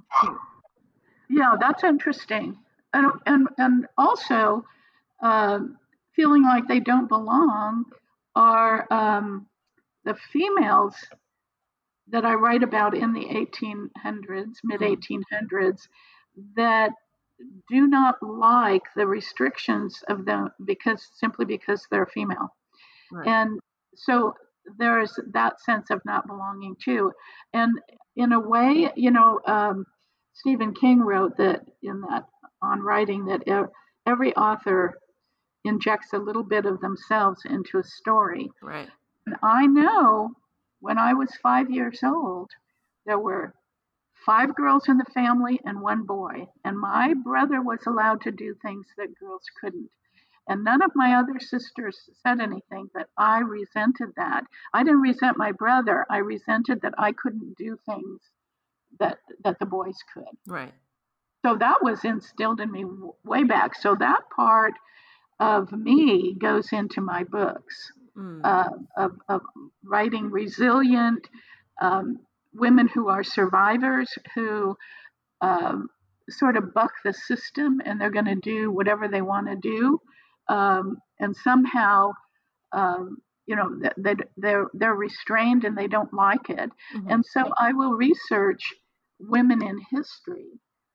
Yeah, that's interesting. And and and also um, feeling like they don't belong are um, the females that I write about in the eighteen hundreds, mid Hmm. eighteen hundreds, that do not like the restrictions of them because simply because they're female. Right. And so there's that sense of not belonging too. And in a way, you know, um, Stephen King wrote that in that on writing that every author injects a little bit of themselves into a story. Right. And I know when I was five years old, there were five girls in the family and one boy. And my brother was allowed to do things that girls couldn't. And none of my other sisters said anything, but I resented that. I didn't resent my brother. I resented that I couldn't do things that that the boys could. Right. So that was instilled in me way back. So that part of me goes into my books, mm. uh, of, of writing resilient um, women who are survivors, who um, sort of buck the system, and they're going to do whatever they want to do, um, and somehow, um, you know, they, they're they're restrained and they don't like it. Mm-hmm. And so I will research women in history.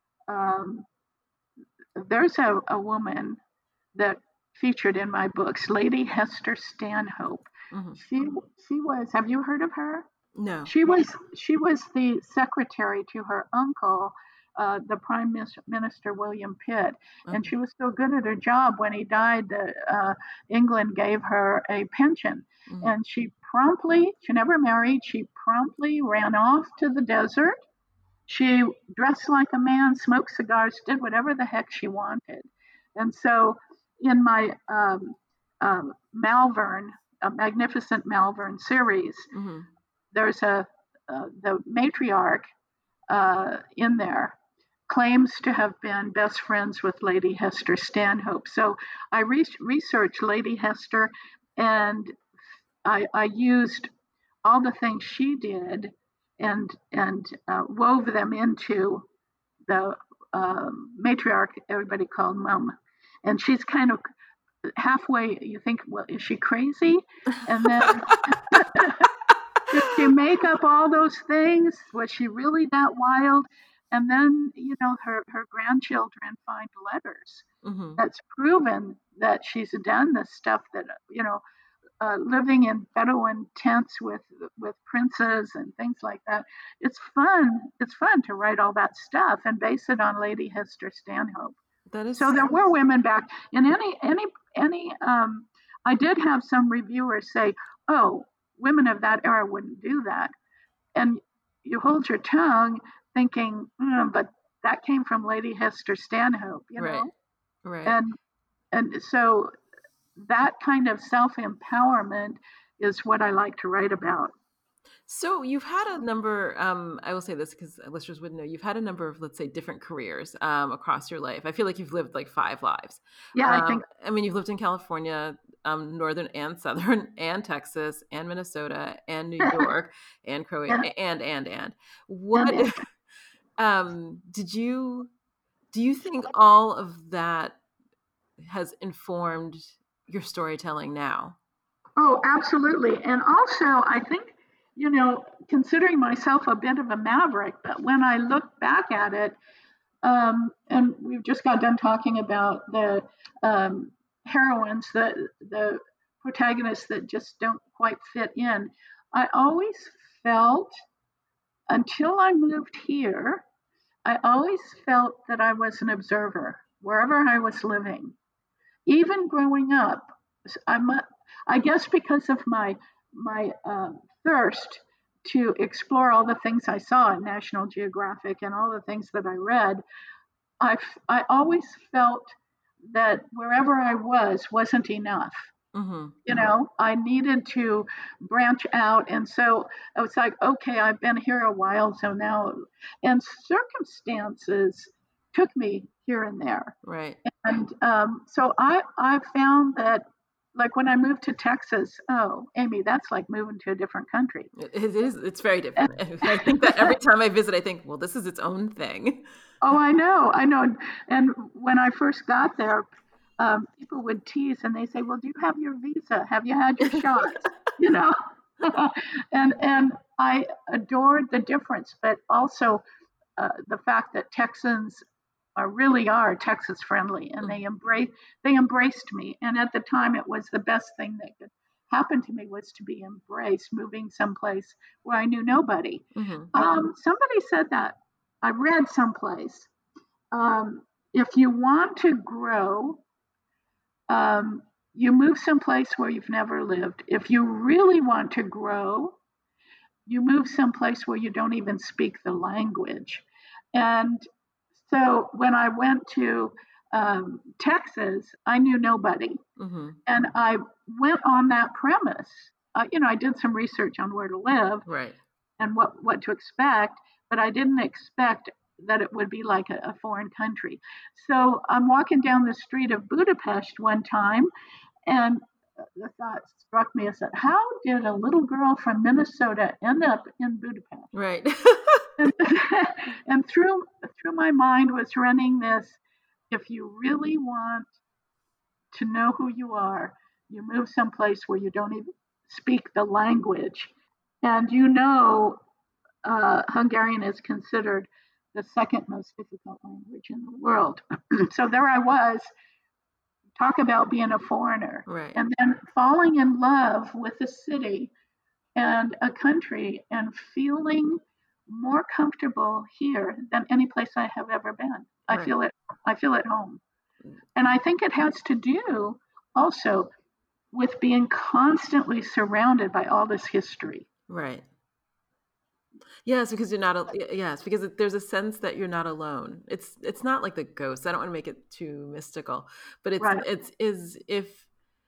Um, there's a, a woman that featured in my books, Lady Hester Stanhope. Mm-hmm. She she was. Have you heard of her? No. She was she was the secretary to her uncle, uh, the Prime Minister William Pitt, okay. And she was so good at her job. When he died, the, uh, England gave her a pension, mm-hmm. and she promptly. She never married. She promptly ran off to the desert. She dressed like a man, smoked cigars, did whatever the heck she wanted, and so. In my um, um, Malvern, a Magnificent Malvern series, mm-hmm. there's a uh, the matriarch uh, in there claims to have been best friends with Lady Hester Stanhope. So I re- researched Lady Hester, and I, I used all the things she did and and uh, wove them into the uh, matriarch everybody called Mum. And she's kind of halfway, you think, well, is she crazy? And then did she make up all those things? Was she really that wild? And then, you know, her, her grandchildren find letters mm-hmm. that's proven that she's done this stuff that, you know, uh, living in Bedouin tents with with princes and things like that. It's fun. It's fun to write all that stuff and base it on Lady Hester Stanhope. That is so so there were women back in any any any. Um, I did have some reviewers say, "Oh, women of that era wouldn't do that," and you hold your tongue, thinking, mm, "But that came from Lady Hester Stanhope," you right. know, right? And and so that kind of self-empowerment is what I like to write about. So you've had a number, um, I will say this because listeners wouldn't know, you've had a number of, let's say, different careers um, across your life. I feel like you've lived like five lives. Yeah, um, I think. I mean, you've lived in California, um, Northern and Southern and Texas and Minnesota and New York and Croatia yeah. and, and, and. What and, um, did you, do you think all of that has informed your storytelling now? Oh, absolutely. And also, I think, you know, considering myself a bit of a maverick, but when I look back at it, um, and we've just got done talking about the um, heroines, the the protagonists that just don't quite fit in, I always felt, until I moved here, I always felt that I was an observer wherever I was living. Even growing up, I'm a, I guess because of my my uh, thirst to explore all the things I saw in National Geographic and all the things that I read, I I always felt that wherever I was wasn't enough. Mm-hmm. You know, I needed to branch out, and so I was like, okay, I've been here a while, so now, and circumstances took me here and there, right? And um, so I I found that, like when I moved to Texas, oh, Amy, that's like moving to a different country. It is. It's very different. I think that every time I visit, I think, well, this is its own thing. Oh, I know, I know. And when I first got there, um, people would tease and they say, well, do you have your visa? Have you had your shots? You know, and and I adored the difference, but also uh, the fact that Texans are really are Texas friendly, and they embrace they embraced me. And at the time, it was the best thing that could happened to me was to be embraced, moving someplace where I knew nobody. Mm-hmm. Um, somebody said that. I read someplace. Um, if you want to grow, um, you move someplace where you've never lived. If you really want to grow, you move someplace where you don't even speak the language. And so when I went to um, Texas, I knew nobody. Mm-hmm. And I went on that premise. Uh, you know, I did some research on where to live Right. and what, what to expect, but I didn't expect that it would be like a, a foreign country. So I'm walking down the street of Budapest one time, and the thought struck me. I said, how did a little girl from Minnesota end up in Budapest? Right. and, and through through my mind was running this: if you really want to know who you are, you move someplace where you don't even speak the language. And you know, uh, Hungarian is considered the second most difficult language in the world. So there I was, talk about being a foreigner, Right. and then falling in love with a city and a country and feeling more comfortable here than any place I have ever been. I Right. feel it. I feel at home. And I think it has to do also with being constantly surrounded by all this history. Right. Yes, because you're not. A, yes, because there's a sense that you're not alone. It's it's not like the ghost. I don't want to make it too mystical, but it's Right. it's is if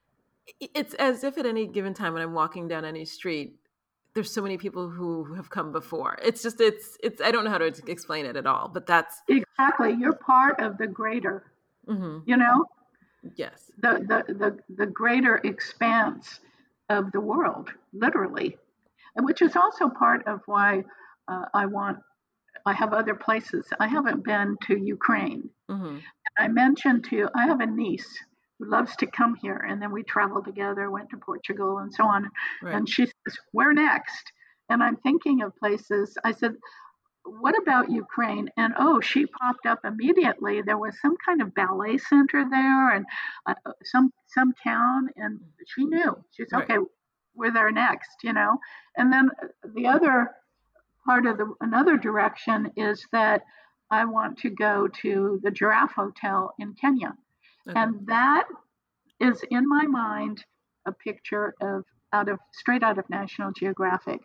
it's as if at any given time when I'm walking down any street, there's so many people who have come before. It's just it's it's I don't know how to explain it at all, but that's exactly, you're part of the greater. Mm-hmm. You know, yes, the the the, the greater expanse of the world, literally, which is also part of why uh, I want. I have other places. I haven't been to Ukraine. Mm-hmm. I mentioned to you, I have a niece who loves to come here, and then we traveled together, went to Portugal, and so on. Right. And she says, "Where next?" And I'm thinking of places. I said, "What about Ukraine?" And oh, she popped up immediately. There was some kind of ballet center there, and uh, some some town, and she knew. She said, Right. "Okay, we're there next," you know. And then the other part of the another direction is that I want to go to the Giraffe Hotel in Kenya, Okay. and that is in my mind a picture of out of straight out of National Geographic.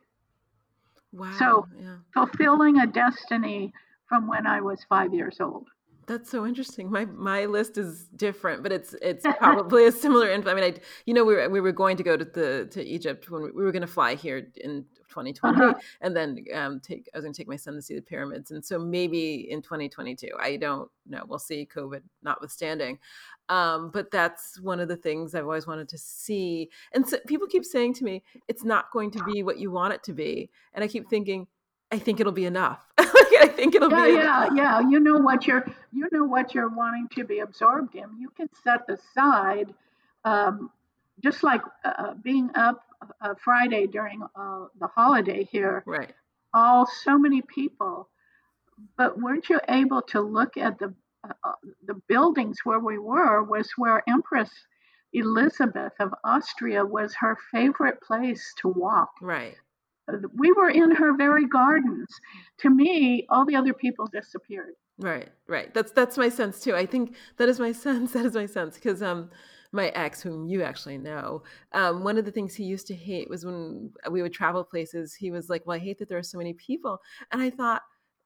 Wow. So Yeah. fulfilling a destiny from when I was five years old. That's so interesting. My my list is different, but it's it's probably a similar. Info. I mean, I you know we were we were going to go to the to Egypt when we, we were going to fly here in twenty twenty, uh-huh. and then um, take I was going to take my son to see the pyramids, and so maybe in twenty twenty-two. I don't know. We'll see. COVID notwithstanding, um, but that's one of the things I've always wanted to see. And so people keep saying to me, "It's not going to be what you want it to be," and I keep thinking, I think it'll be enough. I think it'll yeah, be yeah, yeah. You know what you're you know what you're wanting to be absorbed in. You can set aside, um, just like uh, being up uh, Friday during uh, the holiday here. Right. All so many people, but weren't you able to look at the uh, the buildings where we were? Was where Empress Elizabeth of Austria was her favorite place to walk. Right. We were in her very gardens. To me, all the other people disappeared. Right, right. That's that's my sense too. I think that is my sense. That is my sense because um, my ex, whom you actually know, um, one of the things he used to hate was when we would travel places. He was like, "Well, I hate that there are so many people," and I thought,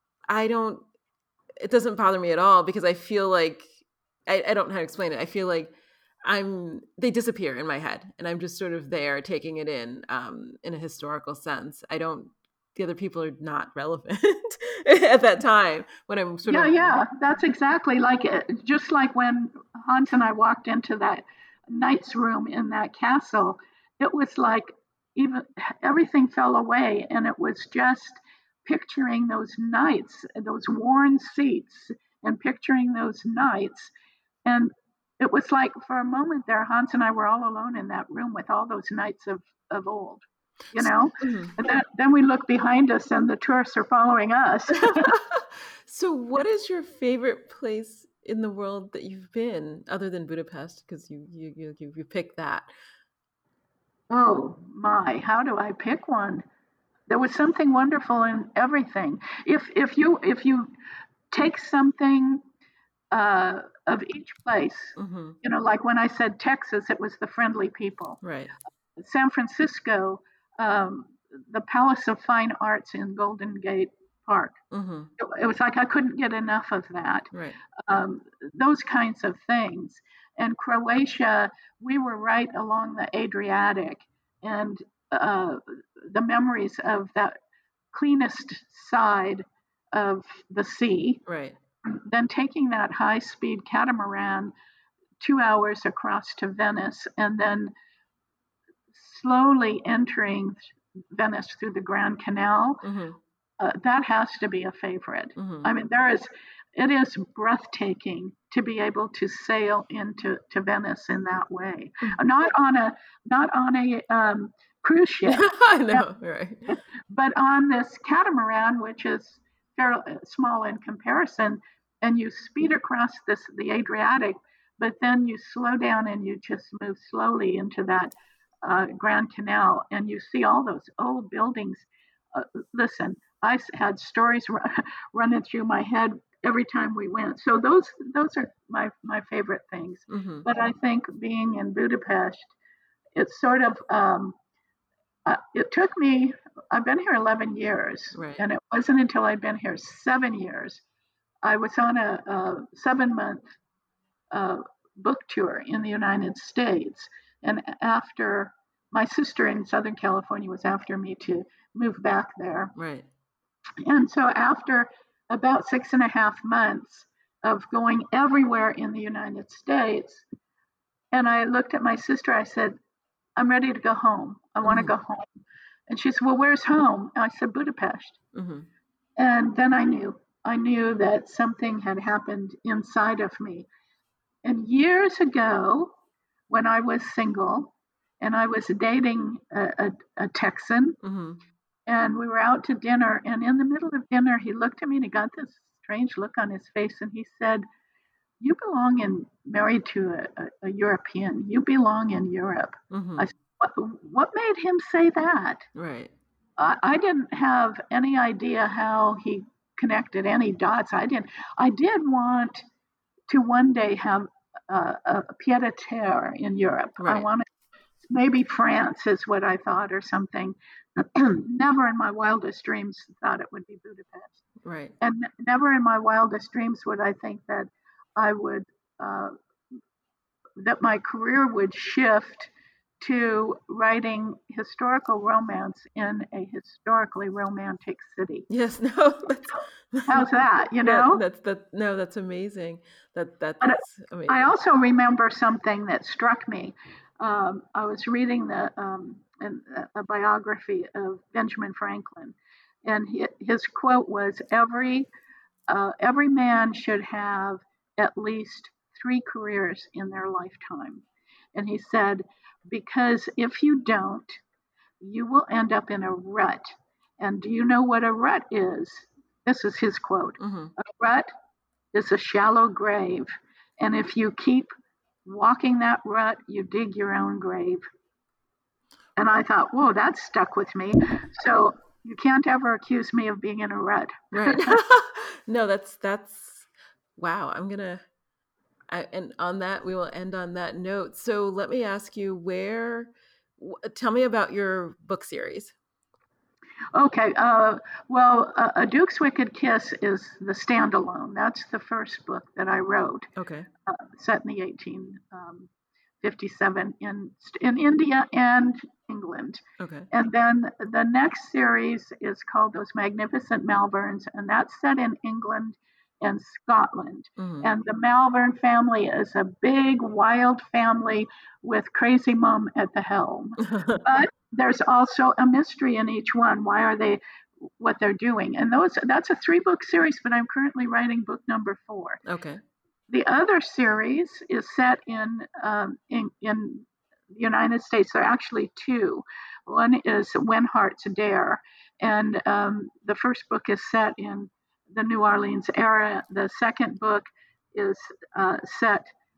I don't. It doesn't bother me at all because I feel like I, I don't know how to explain it. I feel like I'm they disappear in my head, and I'm just sort of there taking it in um, in a historical sense. I don't. The other people are not relevant at that time when I'm sort yeah, of yeah. That's exactly like it. Just like when Hans and I walked into that knight's room in that castle, it was like even everything fell away, and it was just picturing those knights, those worn seats, and picturing those knights. And it was like for a moment there, Hans and I were all alone in that room with all those knights of, of old, you know? Mm-hmm. And then, then we look behind us and the tourists are following us. So what is your favorite place in the world that you've been other than Budapest? Because you, you, you, you picked that. Oh my, how do I pick one? There was something wonderful in everything. If if you if you take something uh, of each place, Mm-hmm. you know, like when I said Texas, it was the friendly people. Right. San Francisco, um, the Palace of Fine Arts in Golden Gate Park. Mm-hmm. It, it was like I couldn't get enough of that. Right. Um, those kinds of things. And Croatia, we were right along the Adriatic, and uh, the memories of that cleanest side of the sea, Right. then taking that high speed catamaran two hours across to Venice, and then slowly entering Venice through the Grand Canal, Mm-hmm. uh, that has to be a favorite. Mm-hmm. I mean, there is, it is breathtaking to be able to sail into to Venice in that way. Not on a not on a um, cruise ship, I know. Right. but on this catamaran, which is fairly small in comparison, and you speed across this the Adriatic, but then you slow down and you just move slowly into that uh, Grand Canal, and you see all those old buildings. Uh, listen, I had stories running through my head every time we went. So those those are my my favorite things. Mm-hmm. But I think being in Budapest, it's sort of um, uh, it took me. I've been here eleven years, Right. and it wasn't until I'd been here seven years. I was on a, a seven month uh, book tour in the United States, and after my sister in Southern California was after me to move back there, Right. and so after about six and a half months of going everywhere in the United States, and I looked at my sister, I said, I'm ready to go home. I want to Mm-hmm. go home. And she said, well, where's home? And I said, Budapest. Mm-hmm. And then I knew, I knew that something had happened inside of me. And years ago, when I was single and I was dating a, a, a Texan, Mm-hmm. and we were out to dinner, and in the middle of dinner, he looked at me and he got this strange look on his face, and he said, you belong in married to a, a, a European. You belong in Europe. Mm-hmm. I said, what, what made him say that? Right. I, I didn't have any idea how he connected any dots. I didn't. I did want to one day have uh, a pied a terre in Europe. I Right. wanted maybe France is what I thought or something. Never in my wildest dreams thought it would be Budapest, Right. and never in my wildest dreams would I think that I would uh, that my career would shift to writing historical romance in a historically romantic city. Yes. No. That's How's that, you that know? that's that. No, that's amazing. That that's But I amazing. also remember something that struck me. Um, I was reading the um, an, a biography of Benjamin Franklin, and he, his quote was, "Every uh, every man should have at least three careers in their lifetime." And he said, "Because if you don't, you will end up in a rut." And do you know what a rut is? This is his quote: Mm-hmm. "A rut is a shallow grave. And if you keep walking that rut, you dig your own grave." And I thought, whoa, that stuck with me. So you can't ever accuse me of being in a rut. Right. No, that's that's wow. I'm gonna I, and on that we will end on that note. So let me ask you where. W- tell me about your book series. Okay, uh, well, uh, A Duke's Wicked Kiss is the standalone. That's the first book that I wrote, Okay. uh, set in the eighteen fifty-seven in, in India and England. Okay. And then the next series is called Those Magnificent Malverns, and that's set in England and Scotland. Mm-hmm. And the Malvern family is a big, wild family with Crazy Mom at the helm. But there's also a mystery in each one. Why are they what they're doing? And those that's a three book series, but I'm currently writing book number four. Okay. The other series is set in um, in, in the United States. There are actually two. One is When Hearts Dare, and um, the first book is set in the New Orleans era. The second book is uh, set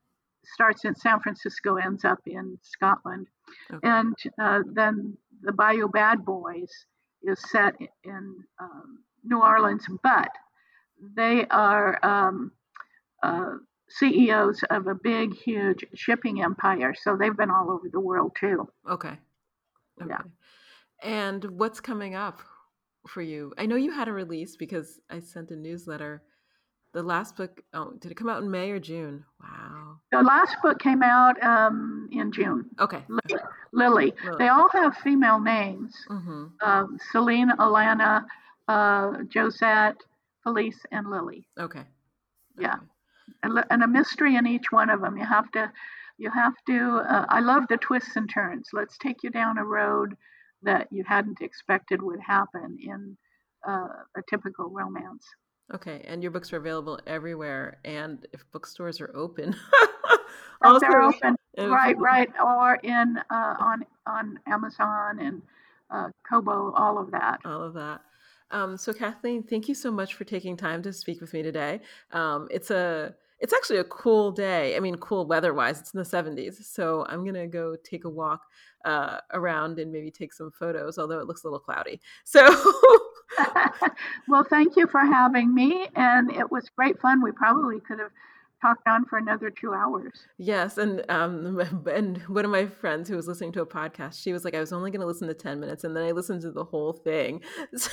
starts in San Francisco, ends up in Scotland. Okay. And uh, then the Bayou Bad Boys is set in um, New Orleans, but they are um, uh, C E Os of a big, huge shipping empire. So they've been all over the world too. Okay. Okay. Yeah. And what's coming up for you? I know you had a release because I sent a newsletter. The last book, oh, did it come out in May or June? Wow. The last book came out um, in June. Okay. Lily. Lily. Lily. They all have female names. Mm-hmm. Um, Celine, Alana, uh, Josette, Felice, and Lily. Okay. Yeah. Okay. And, and a mystery in each one of them. You have to, you have to, uh, I love the twists and turns. Let's take you down a road that you hadn't expected would happen in uh, a typical romance. Okay, and your books are available everywhere, and if bookstores are open, also, they're open, right, right, or in uh, on on Amazon and uh, Kobo, all of that, all of that. Um, so, Kathleen, thank you so much for taking time to speak with me today. Um, it's a it's actually a cool day. I mean, cool weather-wise. It's in the seventies, so I'm gonna go take a walk uh, around and maybe take some photos. Although it looks a little cloudy, so. Well, thank you for having me, and it was great fun. We probably could have talked on for another two hours. Yes, and um, and one of my friends who was listening to a podcast, she was like, I was only going to listen to ten minutes, and then I listened to the whole thing. So,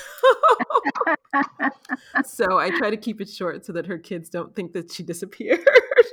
so I try to keep it short so that her kids don't think that she disappeared.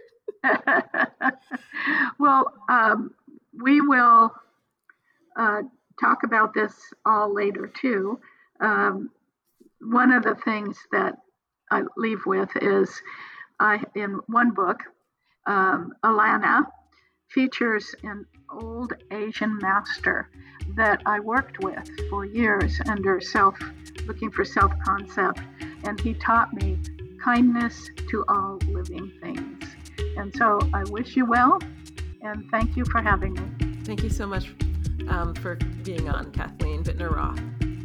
Well, um, we will uh, talk about this all later, too. Um, one of the things that I leave with is I, in one book, um, Alana features an old Asian master that I worked with for years under self, looking for self-concept, and he taught me kindness to all living things. And so I wish you well, and thank you for having me. Thank you so much um, for being on, Kathleen Bittner-Roth.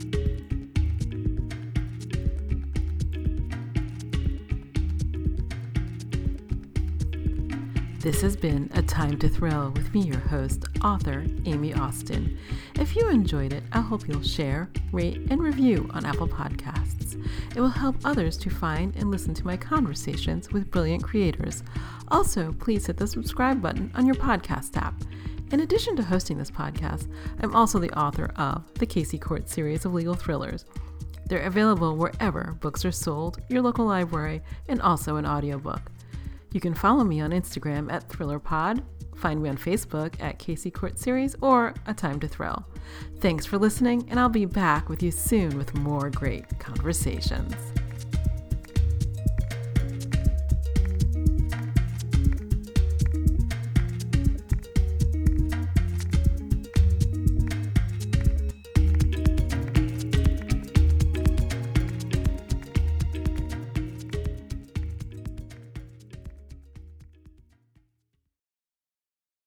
This has been A Time to Thrill with me, your host, author Amy Austin. If you enjoyed it, I hope you'll share, rate, and review on Apple Podcasts. It will help others to find and listen to my conversations with brilliant creators. Also, please hit the subscribe button on your podcast app. In addition to hosting this podcast, I'm also the author of the Casey Court series of legal thrillers. They're available wherever books are sold, your local library, and also an audiobook. You can follow me on Instagram at ThrillerPod, find me on Facebook at Casey Court Series or A Time to Thrill. Thanks for listening, and I'll be back with you soon with more great conversations.